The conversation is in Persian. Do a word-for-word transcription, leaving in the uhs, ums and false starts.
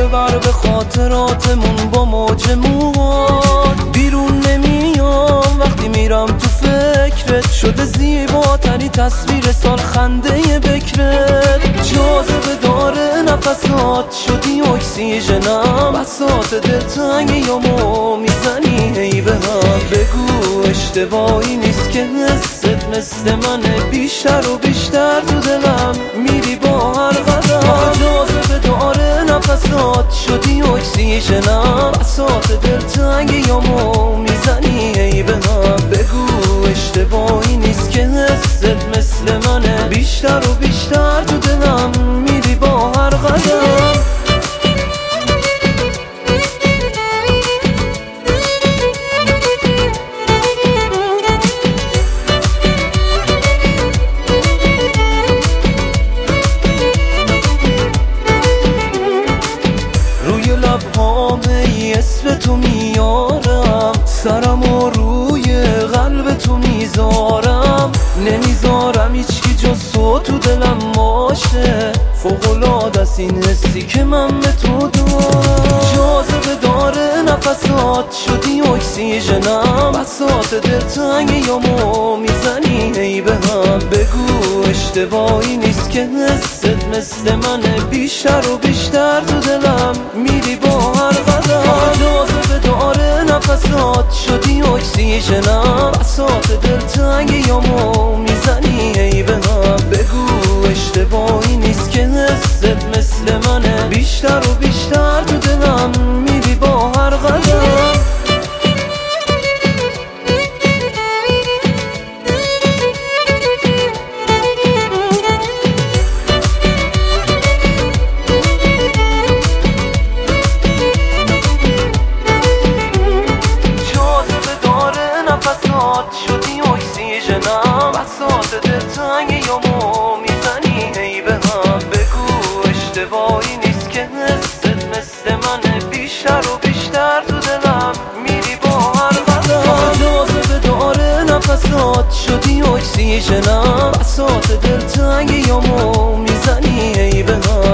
ببر به خاطراتمون با موج موهات. بیرون نمیام وقتی میرم تو فکرت، شده زیباترین تصویر سال خنده بکرت. جاذبه داره نفسات، شدی اکسیژنم، بساط دلتنگ یامو میزنی هی به هم. بگو اشتباهی نیست که حست مثل منه، بیشتر و بیشتر تو دلم میری با هر قدم. جاذبه داره نفسات، شدی اکسیژنم، بساط دلتنگ یامو میزنی هی به هم. بگو اشتباهی نیست که حست مثل منه، بیشتر و بیشتر تو دلم میری با هر قدم. روی لبهام ای اسم تو میارم، سرم و روی قلب تو میذارم. نمیذارم هیچکی جز تو تو دلم باشه، فوق‌العاده است این حسی که من به تو دارم. جاذبه داره نفسات، شدی اکسیژنم، بساط دلتنگ یامو میزنی هی به هم. بگو اشتباهی نیست که حست مثل منه، بیشتر و بیشتر تو دلم میری با هر قدم. جاذبه داره نفسات، شدی اکسیژنم، بساط دلتنگ یامو میزنی هی به هم. بگو اشتباهی نیست که حست مثل منه، بیشتر و بیشتر تو دلم میری با هر قدم. شدی اکسیژنم، بساط دلتنگ یامو میزنی هی به هم. بگو اشتباهی نیست که حست مثل منه، بیشتر و بیشتر تو دلم میری با هر قدم. جاذبه داره نفسات، شدی اکسیژنم، بساط دلتنگ یامو میزنی هی به هم.